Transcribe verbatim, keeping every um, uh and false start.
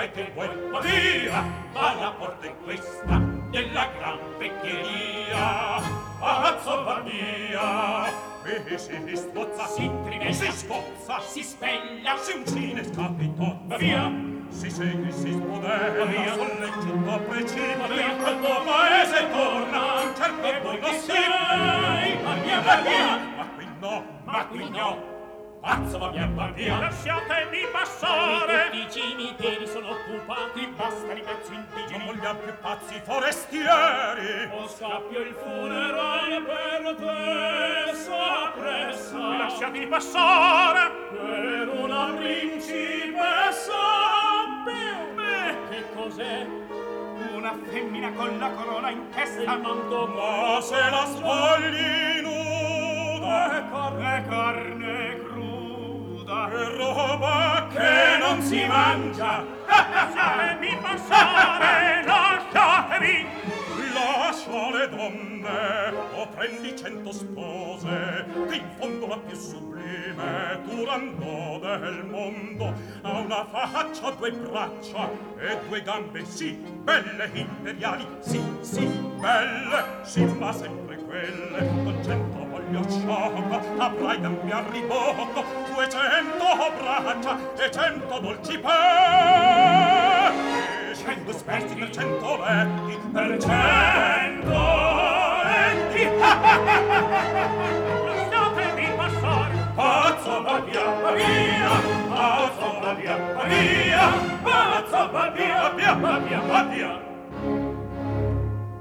fai che vuoi, ma via, alla porta in questa della gran vecchieria. Pazzo va via, e si sbozza, si trivella, si scozza, si spella, si uncine, scapitò, va via, si segue, si spodella, via, solleggetta, precipita, via, quel tuo paese torna, certo e poi non si vai, ma via, va via, ma qui no, ma qui no. Pazzo va via, va via. Lasciatemi passare. Tutti i cimiteri sono occupati. Bastano i pezzi indigeni. Non vogliamo più pazzi forestieri. O scappio il funerale per te s'appressa. Lasciatemi passare. Per una principessa. Beh, che cos'è? Una femmina con la corona in testa. Il manto. Ma se la spogli nuda. È carne, carne cruda. È roba che non si mangia. Lasciatemi passare, lasciatemi. Lascia le donne, o prendi cento spose, che in fondo la più sublime Turandot del mondo ha una faccia, due braccia e due gambe, sì, belle imperiali, sì, sì, belle, sì, ma sempre quelle, con cento voglio sciocco, avrai gambe a ribocco, duecento braccia e cento dolci petti. Cento sperti per cento letti, per cento letti. Lasciatemi passare. Pazzo va via, va via. Pazzo va via, va via. Pazzo va via, va via, va via, va via.